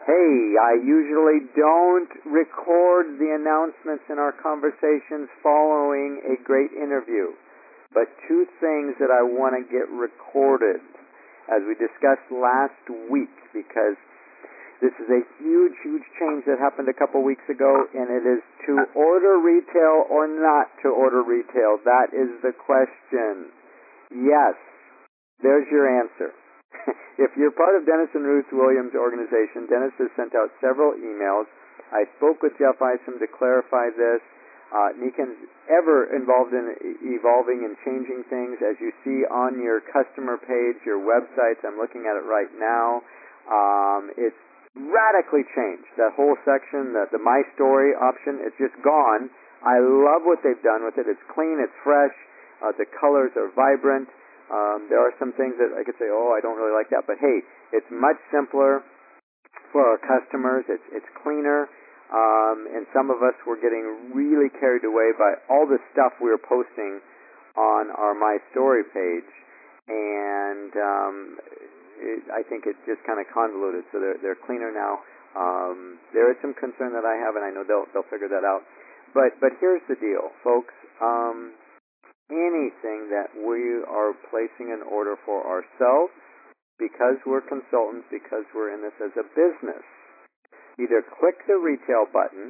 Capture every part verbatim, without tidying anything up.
Hey, I usually don't record the announcements in our conversations following a great interview, but two things that I want to get recorded as we discussed last week, because this is a huge, huge change that happened a couple weeks ago, and it is to order retail or not to order retail. That is the question. Yes, there's your answer. If you're part of Dennis and Ruth Williams' organization, Dennis has sent out several emails. I spoke with Jeff Isom to clarify this. Uh, Niken's ever involved in evolving and changing things. As you see on your customer page, your websites, I'm looking at it right now, um, it's radically changed. That whole section, the, the My Story option, it's just gone. I love what they've done with it. It's clean, it's fresh, uh, the colors are vibrant. Um, there are some things that I could say, oh, I don't really like that, but hey, it's much simpler for our customers. It's it's cleaner, um, and some of us were getting really carried away by all the stuff we were posting on our My Story page, and um, it, I think it's just kind of convoluted. So they're they're cleaner now. Um, there is some concern that I have, and I know they'll they'll figure that out. But but here's the deal, folks. Um, anything that we are placing an order for ourselves, because we're consultants, because we're in this as a business, either click the retail button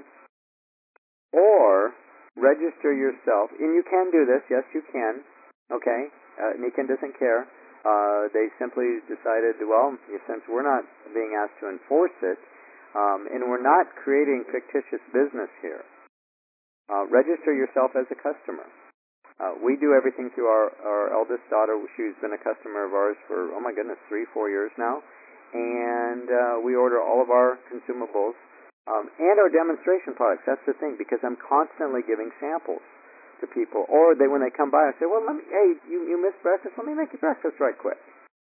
or register yourself. And you can do this. Yes, you can. Okay? Uh, Niken doesn't care. Uh, they simply decided, well, since we're not being asked to enforce it, um, and we're not creating fictitious business here, uh, register yourself as a customer. Uh, we do everything through our, our eldest daughter. She's been a customer of ours for, oh my goodness, three, four years now. And uh, we order all of our consumables um, and our demonstration products. That's the thing, because I'm constantly giving samples to people. Or they, when they come by, I say, well, let me, hey, you, you missed breakfast? Let me make you breakfast right quick.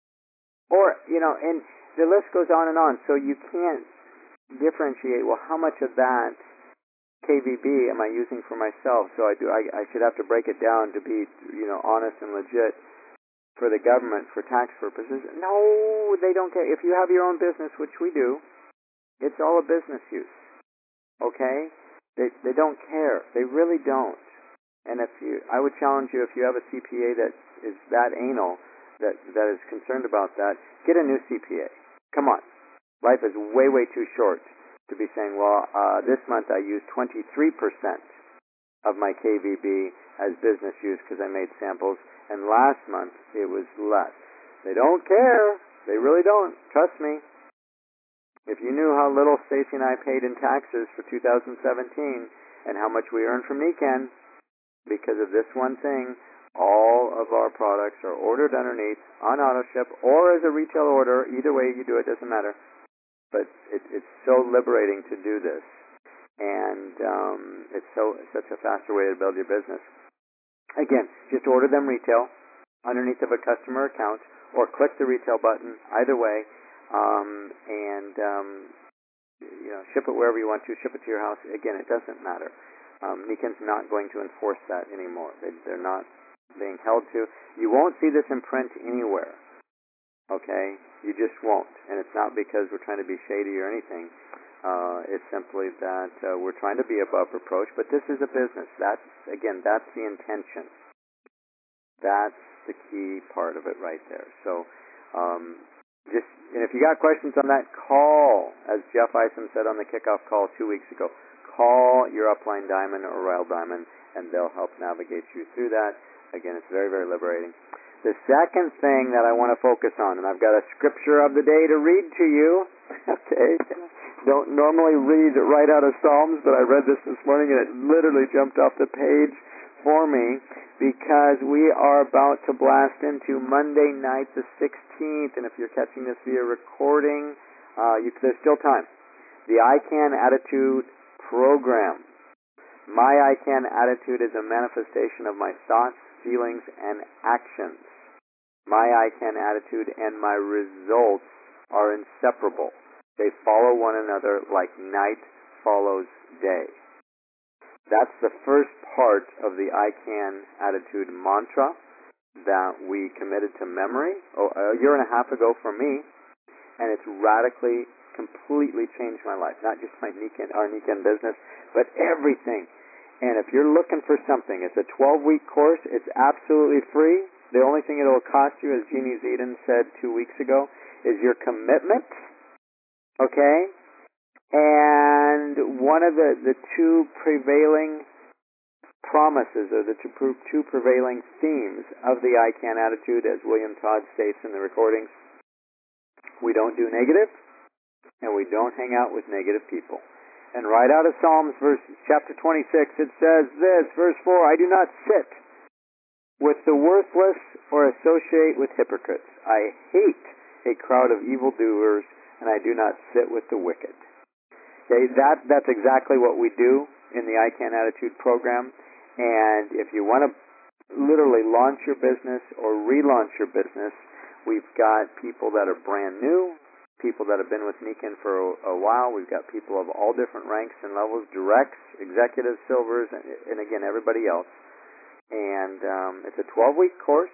Or, you know, and the list goes on and on. So you can't differentiate, well, how much of that K V B am I using for myself? So I do. I, I should have to break it down to be, you know, honest and legit for the government for tax purposes. No, they don't care. If you have your own business, which we do, it's all a business use. Okay? They they don't care. They really don't. And if you, I would challenge you, if you have a C P A that is that anal, that that is concerned about that, get a new C P A. Come on. Life is way way too short to be saying, well, uh, this month I used twenty-three percent of my K V B as business use because I made samples, and last month it was less. They don't care. They really don't. Trust me. If you knew how little Stacy and I paid in taxes for two thousand seventeen and how much we earned from Niken because of this one thing, all of our products are ordered underneath on AutoShip or as a retail order. Either way you do it, doesn't matter. But it, it's so liberating to do this, and um, it's so such a faster way to build your business. Again, just order them retail underneath of a customer account, or click the retail button. Either way, um, and um, you know, ship it wherever you want to. Ship it to your house. Again, it doesn't matter. Um, Niken's not going to enforce that anymore. They, they're not being held to. You won't see this in print anywhere. Okay? You just won't. And it's not because we're trying to be shady or anything. Uh, it's simply that uh, we're trying to be above reproach, but this is a business. That's, again, that's the intention. That's the key part of it right there. So, um, just, and if you got questions on that, call, as Jeff Isom said on the kickoff call two weeks ago, call your upline diamond or Royal Diamond, and they'll help navigate you through that. Again, it's very, very liberating. The second thing that I want to focus on, and I've got a scripture of the day to read to you. Okay, don't normally read right out of Psalms, but I read this this morning and it literally jumped off the page for me because we are about to blast into Monday night the sixteenth, and if you're catching this via recording, uh, you, there's still time. The I CAN Attitude program. My I CAN Attitude is a manifestation of my thoughts, feelings, and actions. My I CAN attitude and my results are inseparable. They follow one another like night follows day. That's the first part of the I CAN attitude mantra that we committed to memory oh, a year and a half ago for me, and it's radically completely changed my life. Not just my Nikken, our Nikken business, but everything. And if you're looking for something, it's a twelve-week course. It's absolutely free. The only thing it'll cost you, as Jeannie Zedin said two weeks ago, is your commitment. Okay? And one of the, the two prevailing promises, or the two, two prevailing themes of the I CAN attitude, as William Todd states in the recordings, we don't do negative, and we don't hang out with negative people. And right out of Psalms, verse, chapter twenty-six, it says this, verse four, I do not sit with the worthless or associate with hypocrites. I hate a crowd of evildoers, and I do not sit with the wicked. Okay, that, that's exactly what we do in the I CAN attitude program. And if you want to literally launch your business or relaunch your business, we've got people that are brand new, people that have been with Nikken for a, a while. We've got people of all different ranks and levels, directs, executives, silvers, and, and again, everybody else. And um, it's a twelve-week course.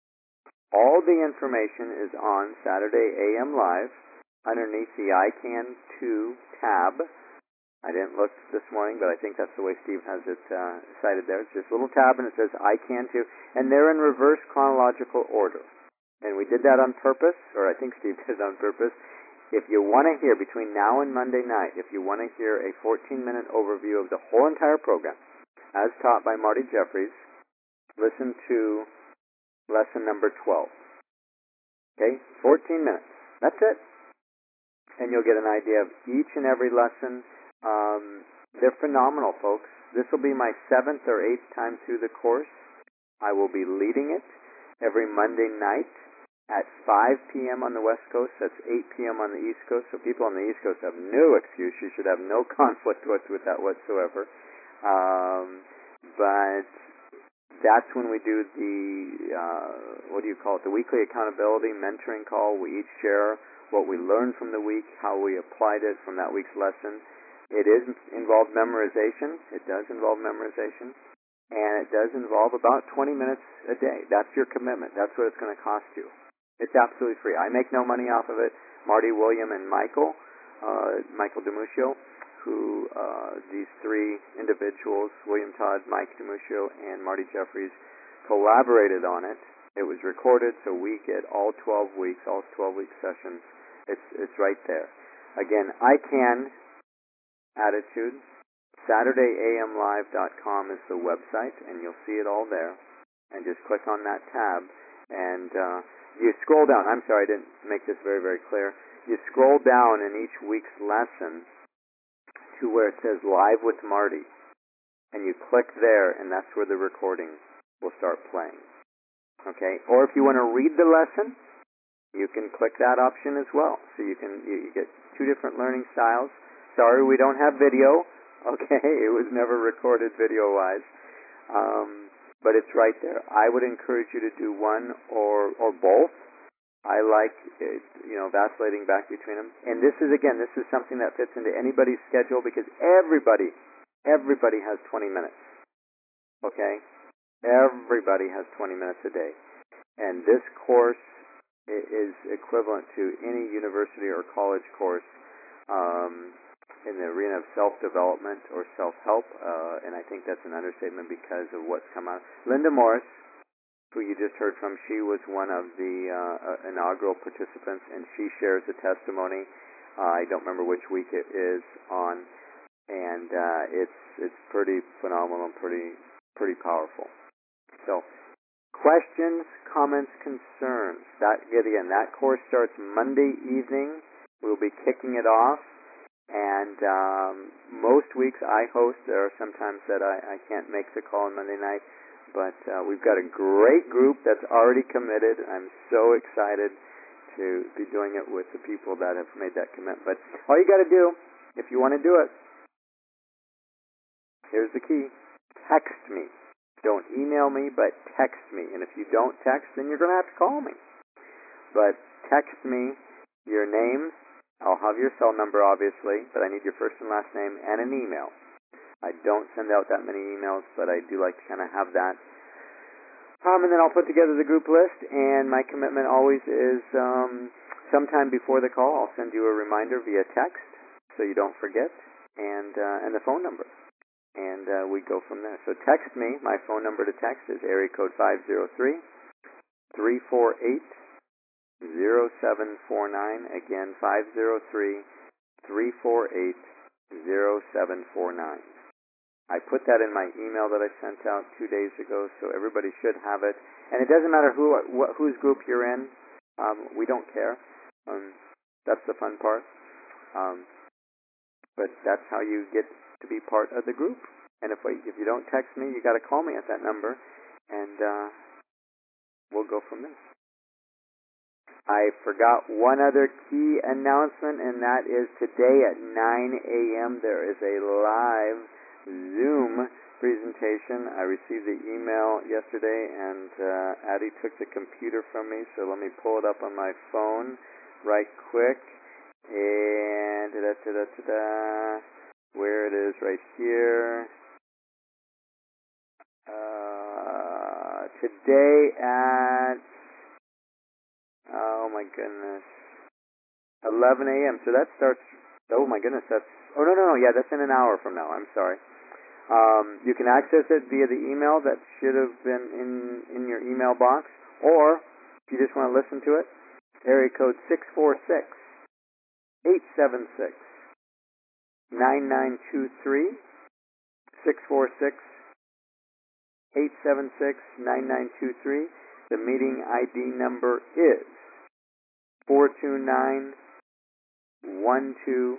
All the information is on Saturday A M Live underneath the I CAN two tab. I didn't look this morning, but I think that's the way Steve has it uh, cited there. It's just a little tab, and it says I CAN two, and they're in reverse chronological order. And we did that on purpose, or I think Steve did it on purpose. If you want to hear, between now and Monday night, if you want to hear a fourteen-minute overview of the whole entire program, as taught by Marty Jeffries, listen to lesson number twelve. Okay? fourteen minutes. That's it. And you'll get an idea of each and every lesson. Um, they're phenomenal, folks. This will be my seventh or eighth time through the course. I will be leading it every Monday night at five p.m. on the West Coast. That's eight p.m. on the East Coast. So people on the East Coast have no excuse. You should have no conflict with, with that whatsoever. Um, but that's when we do the, uh, what do you call it, the weekly accountability mentoring call. We each share what we learned from the week, how we applied it from that week's lesson. It is involved memorization. It does involve memorization. And it does involve about twenty minutes a day. That's your commitment. That's what it's going to cost you. It's absolutely free. I make no money off of it. Marty, William, and Michael, uh, Michael DeMuccio, who uh, these three individuals, William Todd, Mike DeMuccio, and Marty Jeffries, collaborated on it. It was recorded, so we get all twelve weeks, all twelve-week sessions. It's it's right there. Again, I CAN attitude. Saturday A M live dot com is the website, and you'll see it all there. And just click on that tab, and uh, you scroll down. I'm sorry, I didn't make this very, very clear. You scroll down in each week's lesson to where it says Live with Marty, and you click there, and that's where the recording will start playing. Okay? Or if you want to read the lesson, you can click that option as well. So you can you, you get two different learning styles. Sorry, we don't have video. Okay, it was never recorded video-wise, um, but it's right there. I would encourage you to do one or or both. I like it, you know, vacillating back between them. And this is, again, this is something that fits into anybody's schedule because everybody, everybody has twenty minutes. Okay, everybody has twenty minutes a day, and this course is equivalent to any university or college course. Um, in the arena of self-development or self-help, uh, and I think that's an understatement because of what's come out. Linda Morris, who you just heard from, she was one of the uh, inaugural participants, and she shares a testimony. Uh, I don't remember which week it is on, and uh, it's it's pretty phenomenal and pretty pretty powerful. So, questions, comments, concerns. That again, that course starts Monday evening. We'll be kicking it off. And um, most weeks I host. There are sometimes that I, I can't make the call on Monday night, but uh, we've got a great group that's already committed. I'm so excited to be doing it with the people that have made that commitment. But all you got to do, if you want to do it, here's the key. Text me. Don't email me, but text me. And if you don't text, then you're going to have to call me. But text me your name. I'll have your cell number, obviously, but I need your first and last name and an email. I don't send out that many emails, but I do like to kind of have that. Um, and then I'll put together the group list, and my commitment always is um, sometime before the call, I'll send you a reminder via text so you don't forget, and uh, and the phone number. And uh, we go from there. So text me. My phone number to text is area code five zero three, three four eight, zero seven four nine. Again, five zero three, three four eight, zero seven four nine. I put that in my email that I sent out two days ago, so everybody should have it. And it doesn't matter who what, whose group you're in. Um, we don't care. Um, that's the fun part. Um, but that's how you get to be part of the group. And if we, if you don't text me, you got to call me at that number, and uh, we'll go from there. I forgot one other key announcement, and that is today at nine a.m. there is a live Zoom presentation. I received the email yesterday, and uh, Addie took the computer from me, so let me pull it up on my phone right quick. And da-da-da-da-da, where it is right here. Uh, today at, oh my goodness, eleven a.m. So that starts, oh my goodness, that's, oh no, no, no, yeah, that's in an hour from now, I'm sorry. Um, you can access it via the email that should have been in, in your email box, or if you just want to listen to it, area code six four six, eight seven six, nine nine two three, six four six, eight seven six, nine nine two three. The meeting I D number is four two nine, one two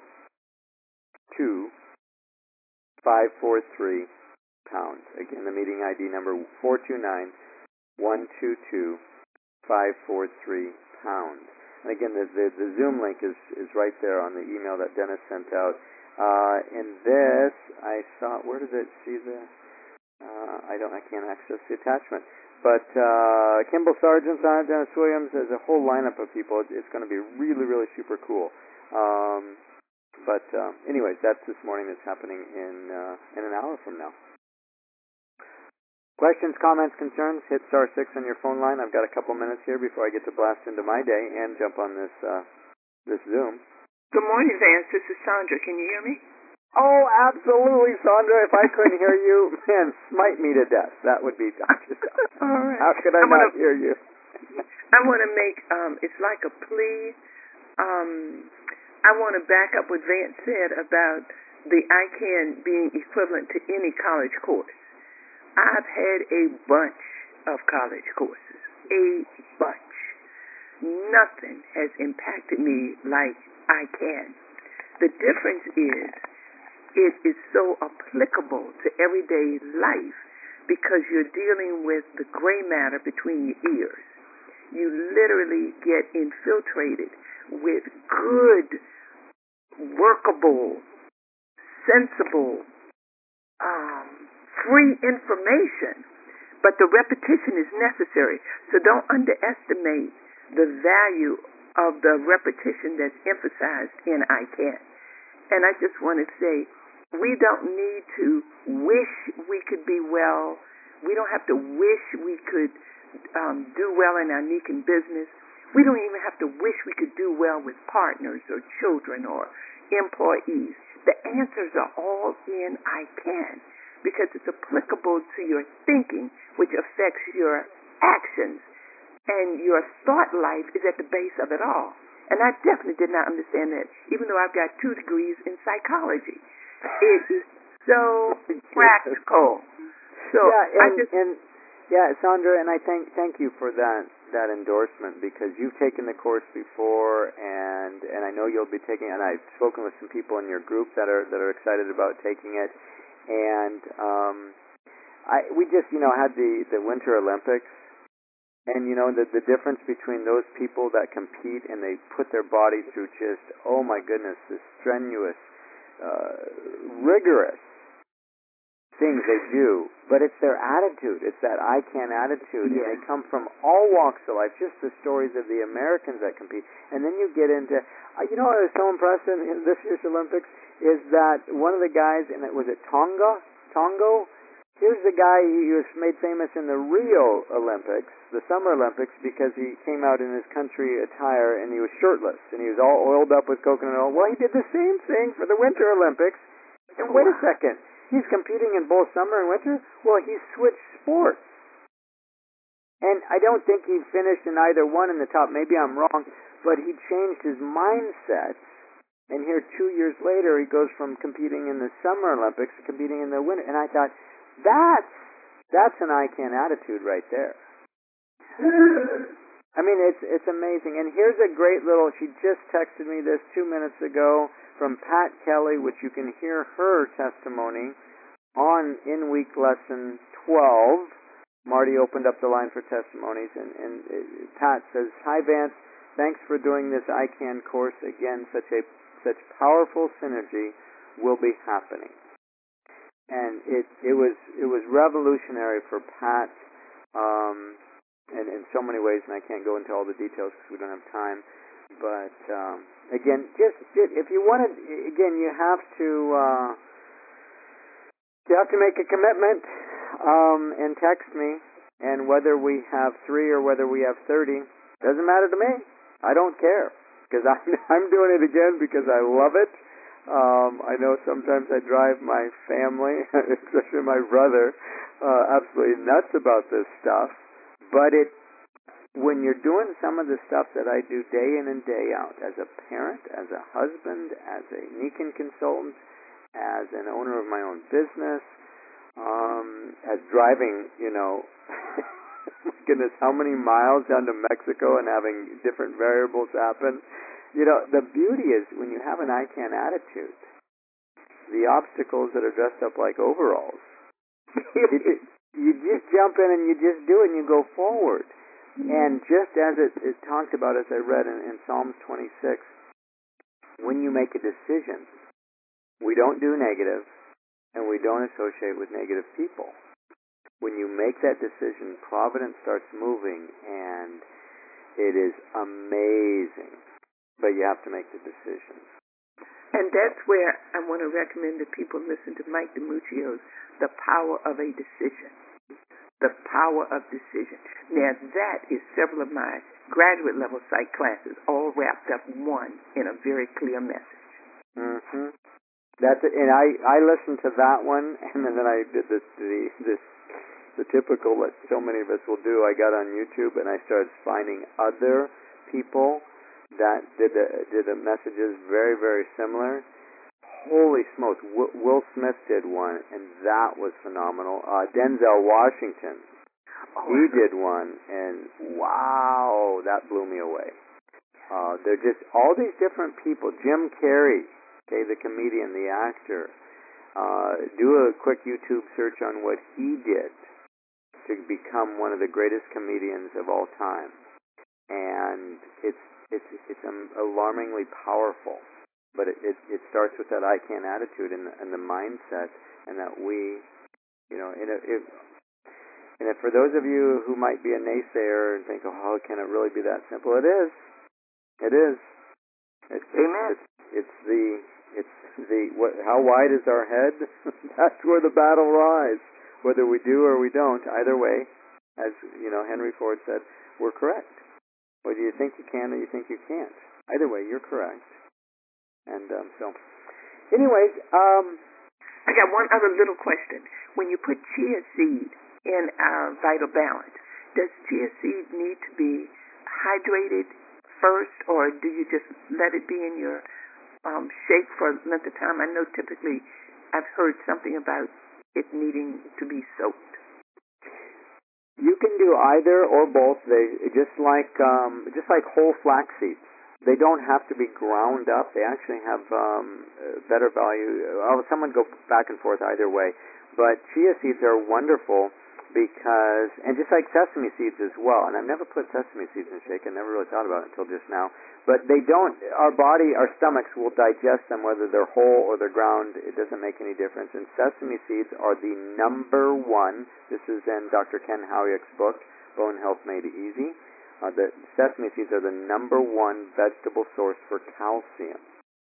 two, five four three pounds. Again, the meeting I D number four two nine, one two two, five four three pounds. And again, the, the, the Zoom link is, is right there on the email that Dennis sent out. Uh, in this, I saw, where does it see the, uh, I don't, I can't access the attachment. But uh, Kimball Sargent's on it, Dennis Williams, there's a whole lineup of people. It's, it's going to be really, really super cool. Um, but um, anyways, that's this morning. That's happening in uh, in an hour from now. Questions, comments, concerns, hit star six on your phone line. I've got a couple minutes here before I get to blast into my day and jump on this uh, this Zoom. Good morning, Vance. This is Sandra. Can you hear me? Oh, absolutely, Sandra. If I couldn't hear you, man, smite me to death. That would be just, all right. How could I, I wanna, not hear you? I want to make, um, it's like a plea. Um, I want to back up what Vance said about the I C A N being equivalent to any college course. I've had a bunch of college courses, a bunch. Nothing has impacted me like I C A N. The difference is it is so applicable to everyday life because you're dealing with the gray matter between your ears. You literally get infiltrated with good, workable, sensible, um, free information, but the repetition is necessary. So don't underestimate the value of the repetition that's emphasized in I C A N. And I just want to say, we don't need to wish we could be well. We don't have to wish we could um, do well in our Nikan business. We don't even have to wish we could do well with partners or children or employees. The answers are all in I C A N because it's applicable to your thinking, which affects your actions. And your thought life is at the base of it all. And I definitely did not understand that, even though I've got two degrees in psychology. It is so practical. So yeah, and, I just and yeah, Sandra, and I thank thank you for that that endorsement because you've taken the course before, and and I know you'll be taking. And I've spoken with some people in your group that are that are excited about taking it, and um, I we just you know had the the Winter Olympics. And, you know, the, the difference between those people that compete and they put their body through just, oh, my goodness, this strenuous, uh, rigorous things they do. But it's their attitude. It's that I can attitude. Yeah. And they come from all walks of life, just the stories of the Americans that compete. And then you get into, uh, you know what I was so impressed in, in this year's Olympics is that one of the guys, and it was it Tonga? Tongo? Here's the guy, he was made famous in the Rio Olympics, the Summer Olympics, because he came out in his country attire and he was shirtless and he was all oiled up with coconut oil. Well, he did the same thing for the Winter Olympics. And wait a second, he's competing in both summer and winter? Well, he switched sports. And I don't think he finished in either one in the top. Maybe I'm wrong, but he changed his mindset. And here, two years later, he goes from competing in the Summer Olympics to competing in the winter. And I thought, that's that's an I CAN attitude right there. I mean, it's it's amazing. And here's a great little. She just texted me this two minutes ago from Pat Kelly, which you can hear her testimony on in week lesson twelve. Marty opened up the line for testimonies, and, and uh, Pat says, "Hi Vance, thanks for doing this I CAN course again. Such a such powerful synergy will be happening." And it it was it was revolutionary for Pat, um, and in so many ways, and I can't go into all the details because we don't have time. But um, again, just if you want to, again, you have to uh, you have to make a commitment um, and text me. And whether we have three or whether we have thirty doesn't matter to me. I don't care because I'm I'm doing it again because I love it. Um, I know sometimes I drive my family, especially my brother, uh, absolutely nuts about this stuff. But it, when you're doing some of the stuff that I do day in and day out, as a parent, as a husband, as a Nikan consultant, as an owner of my own business, um, as driving, you know, my goodness, how many miles down to Mexico and having different variables happen. You know, the beauty is when you have an I CAN attitude, the obstacles that are dressed up like overalls, you, you just jump in and you just do it and you go forward. And just as it is talked about, as I read in, in Psalms twenty-six, when you make a decision, we don't do negative and we don't associate with negative people. When you make that decision, providence starts moving and it is amazing. But you have to make the decision. And that's where I want to recommend that people listen to Mike DiMuccio's The Power of a Decision. The Power of Decision. Now that is several of my graduate level psych classes all wrapped up one in a very clear message. Mm-hmm. That's it. And I, I listened to that one, and then I did this, the, this, the typical that so many of us will do. I got on YouTube and I started finding other people that did the, did the messages very, very similar. Holy smokes, w- Will Smith did one, and that was phenomenal. Uh, Denzel Washington, oh, he did one, and wow, that blew me away. Uh, they're just all these different people. Jim Carrey, okay, the comedian, the actor. Uh, do a quick YouTube search on what he did to become one of the greatest comedians of all time, and it's It's it's um, alarmingly powerful, but it, it it starts with that I CAN attitude and the, and the mindset, and that we, you know, and if and if for those of you who might be a naysayer and think, oh, can it really be that simple? It is. It is. It's, Amen. It's, it's the it's the what? How wide is our head? That's where the battle lies. Whether we do or we don't, either way, as you know, Henry Ford said, we're correct. Whether you think you can or you think you can't. Either way, you're correct. And um, so, anyways, um, I got one other little question. When you put chia seed in our Vital Balance, does chia seed need to be hydrated first, or do you just let it be in your um, shake for a length of time? I know typically I've heard something about it needing to be soaked. You can do either or both. They just like um, just like whole flax seeds. They don't have to be ground up. They actually have um, better value. Well, someone go back and forth either way. But chia seeds are wonderful because, and just like sesame seeds as well. And I've never put sesame seeds in shake. I never really thought about it until just now. But they don't. Our body, our stomachs will digest them whether they're whole or they're ground. It doesn't make any difference. And sesame seeds are the number one. This is in Doctor Ken Howyack's book, Bone Health Made Easy. Uh, the sesame seeds are the number one vegetable source for calcium.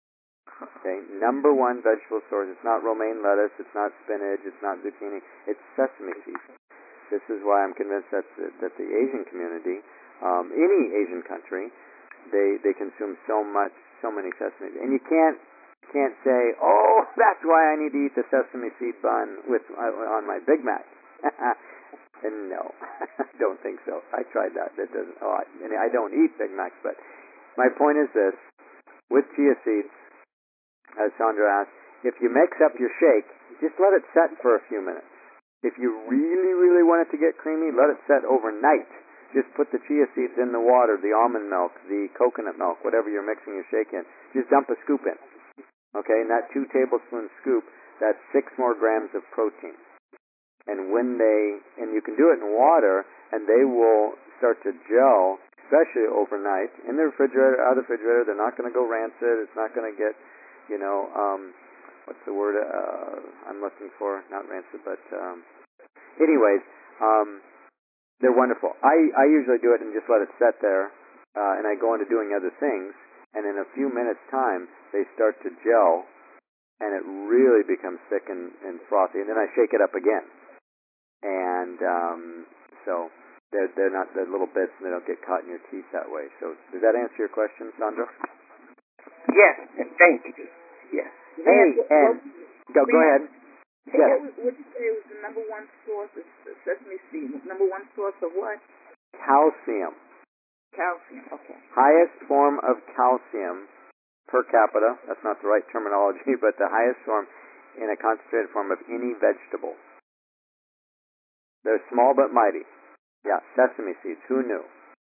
Okay, number one vegetable source. It's not romaine lettuce. It's not spinach. It's not zucchini. It's sesame seeds. This is why I'm convinced that the, that the Asian community, um, any Asian country, they they consume so much, so many sesame seeds, and you can't can't say, oh, that's why I need to eat the sesame seed bun with uh, on my Big Mac. And no, I don't think so. I tried that. That doesn't. Oh, I, and I don't eat Big Macs, but my point is this: with chia seeds, as Sandra asked, if you mix up your shake, just let it set for a few minutes. If you really, really want it to get creamy, let it set overnight. Just put the chia seeds in the water, the almond milk, the coconut milk, whatever you're mixing your shake in. Just dump a scoop in. Okay, and that two tablespoon scoop, that's six more grams of protein. And when they, and you can do it in water, and they will start to gel, especially overnight, in the refrigerator, out of the refrigerator. They're not going to go rancid. It's not going to get, you know, um, what's the word uh, I'm looking for? Not rancid, but um, anyways, um, they're wonderful. I, I usually do it and just let it set there, uh, and I go into doing other things, and in a few minutes' time, they start to gel, and it really becomes thick and, and frothy, and then I shake it up again. And um, so they're, they're not the little bits, and they don't get caught in your teeth that way. So does that answer your question, Sandra? Yes, thank you. Yes. Hey, and go, go ahead. Hey, yes. What would you say was the number one source of sesame seed? Number one source of what? Calcium. Calcium, okay. Highest form of calcium per capita. That's not the right terminology, but the highest form in a concentrated form of any vegetable. They're small but mighty. Yeah, sesame seeds. Who knew?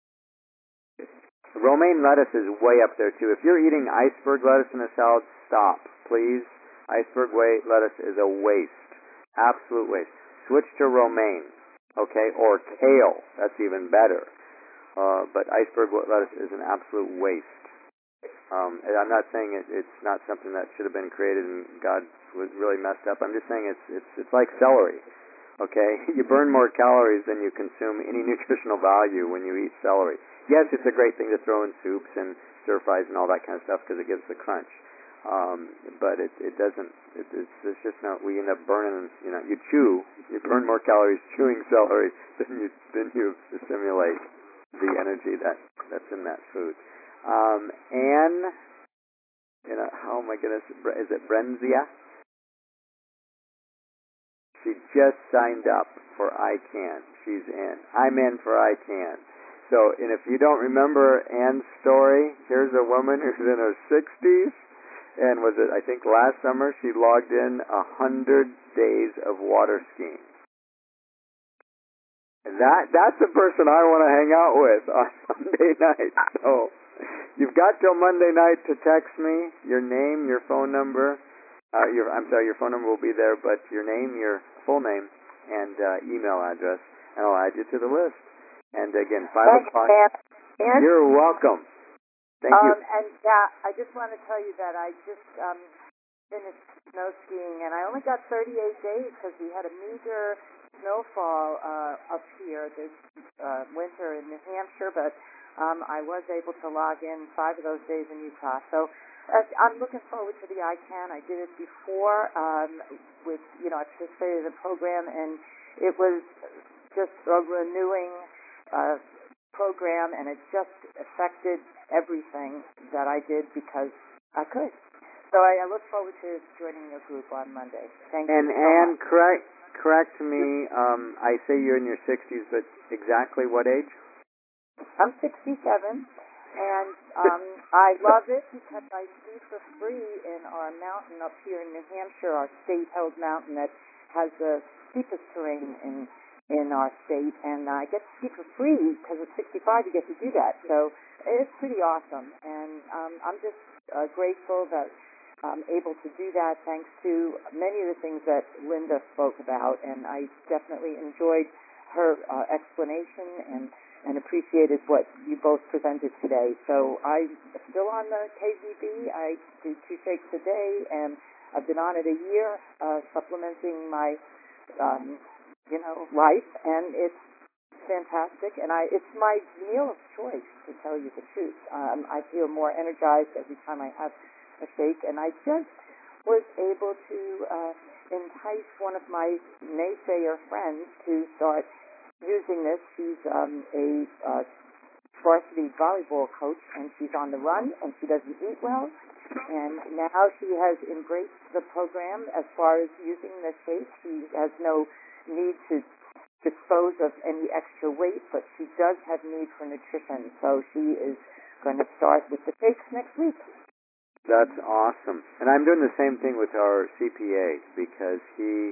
Romaine lettuce is way up there, too. If you're eating iceberg lettuce in a salad, stop, please. Iceberg lettuce is a waste. Absolute waste. Switch to romaine, okay, or kale. That's even better. Uh, but iceberg lettuce is an absolute waste. Um, and I'm not saying it, it's not something that should have been created and God was really messed up. I'm just saying it's it's it's like celery. Okay, you burn more calories than you consume any nutritional value when you eat celery. Yes, it's a great thing to throw in soups and stir fries and all that kind of stuff because it gives the crunch. Um, but it, it doesn't. It, it's, it's just not. We end up burning. You know, you chew. You burn more calories chewing celery than you than you assimilate the energy that that's in that food. Um, Anne, you know, oh my goodness, is it Brenzia? She just signed up for I CAN. She's in. I'm in for I CAN. So, and if you don't remember Anne's story, here's a woman who's in her sixties, and was it, I think last summer, she logged in a hundred days of water skiing. And that, that's the person I want to hang out with on Sunday night. So, you've got till Monday night to text me your name, your phone number. Uh, your, I'm sorry, your phone number will be there, but your name, your full name, and uh, email address, and I'll add you to the list. And again, five Thanks, o'clock. Ann. You're welcome. Thank um, you. And yeah, I just want to tell you that I just um, finished snow skiing, and I only got thirty-eight days because we had a meager snowfall uh, up here this uh, winter in New Hampshire, but um, I was able to log in five of those days in Utah. So. Uh, I'm looking forward to the I CAN. I did it before um, with, you know, I participated in the program, and it was just a renewing uh, program, and it just affected everything that I did because I could. So I, I look forward to joining your group on Monday. Thank and, you so And much. correct, correct me, um, I say you're in your sixties, but exactly what age? I'm sixty-seven. And um, I love it because I ski for free in our mountain up here in New Hampshire, our state-held mountain that has the steepest terrain in in our state. And I get to ski for free because at sixty-five you get to do that. So it's pretty awesome. And um, I'm just uh, grateful that I'm able to do that thanks to many of the things that Linda spoke about. And I definitely enjoyed her uh, explanation and and appreciated what you both presented today. So I'm still on the K Z B. I do two shakes a day, and I've been on it a year, uh, supplementing my, um, you know, life, and it's fantastic. And I, it's my meal of choice, to tell you the truth. Um, I feel more energized every time I have a shake, and I just was able to uh, entice one of my naysayer friends to start using this. She's um, a uh, varsity volleyball coach, and she's on the run, and she doesn't eat well. And now she has embraced the program as far as using the shake. She has no need to dispose of any extra weight, but she does have need for nutrition. So she is going to start with the shakes next week. That's awesome. And I'm doing the same thing with our C P A, because he,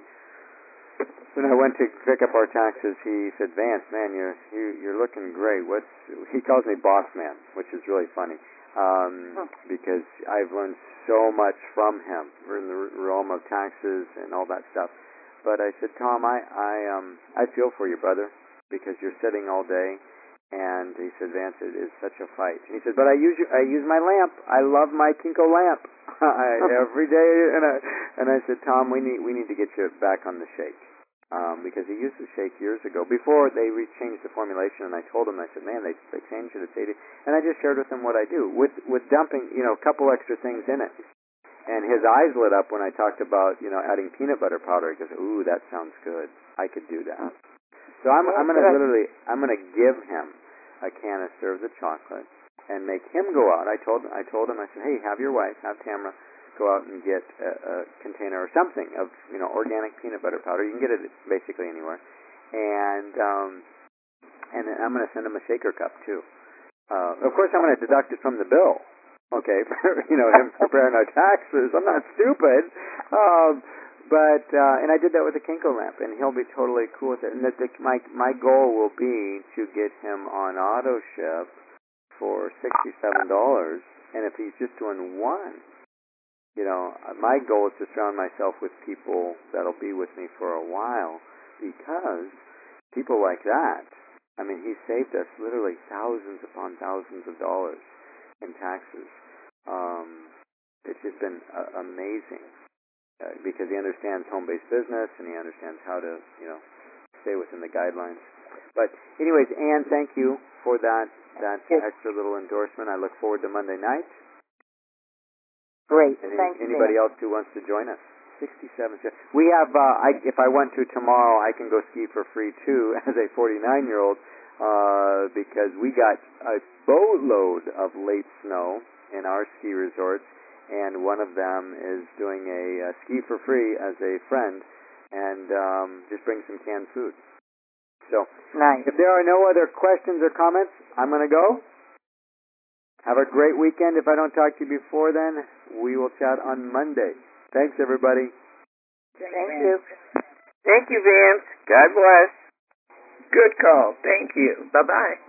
when I went to pick up our taxes, he said, Vance, man, you're you, you're looking great. What's he calls me boss man, which is really funny. Um, because I've learned so much from him. We're in the realm of taxes and all that stuff. But I said, Tom, I I um I feel for you, brother, because you're sitting all day. And he said, Vance, it is such a fight. And he said, but I use I use my lamp. I love my Kinko lamp I, every day. And I and I said, Tom, we need we need to get you back on the shake. Um, because he used the shake years ago, before they re- changed the formulation, and I told him, I said, man, they they changed it, it's eighty, and I just shared with him what I do, with with dumping, you know, a couple extra things in it. And his eyes lit up when I talked about, you know, adding peanut butter powder. He goes, ooh, that sounds good. I could do that. So I'm I'm gonna literally, I'm gonna give him a canister of the chocolate, and make him go out. I told I told him, I said, hey, have your wife, have Tamara, go out and get a, a container or something of, you know, organic peanut butter powder. You can get it basically anywhere. And um, and I'm going to send him a shaker cup too. Uh, of course, I'm going to deduct it from the bill. Okay, for, you know, him preparing our taxes. I'm not stupid. Um, but uh, and I did that with the Kinko lamp, and he'll be totally cool with it. And the, the, my my goal will be to get him on auto ship for sixty-seven dollars. And if he's just doing one, you know, my goal is to surround myself with people that'll be with me for a while, because people like that, I mean, he saved us literally thousands upon thousands of dollars in taxes. Um, it's just been uh, amazing, uh, because he understands home-based business, and he understands how to, you know, stay within the guidelines. But anyways, Ann, thank you for that, that extra little endorsement. I look forward to Monday night. Great. Any, Thanks, anybody Dan. else who wants to join us? sixty-seven. We have. Uh, I, if I went to tomorrow, I can go ski for free too as a forty-nine-year-old, uh, because we got a boatload of late snow in our ski resorts, and one of them is doing a, a ski for free as a friend, and um, just bring some canned food. So, nice. If there are no other questions or comments, I'm going to go. Have a great weekend. If I don't talk to you before then, we will chat on Monday. Thanks, everybody. Thank you. Thank you, Vance. God bless. Good call. Thank you. Bye-bye.